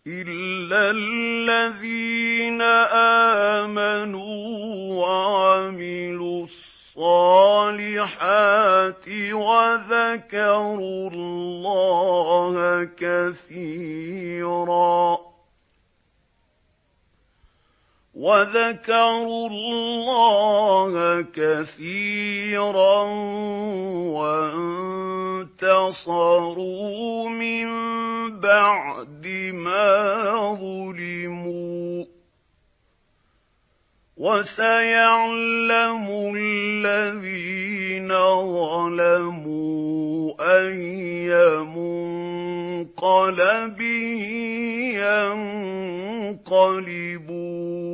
إِلَّا الَّذِينَ آمَنُوا وَعَمِلُوا الصَّالِحَاتِ وَذَكَرُوا اللَّهَ كَثِيرًا وَانتَصَرُوا مِن بَعْدِ مَا ظُلِمُوا ۗ وَسَيَعْلَمُ الَّذِينَ ظَلَمُوا أَيَّ مُنقَلَبٍ يَنقَلِبُونَ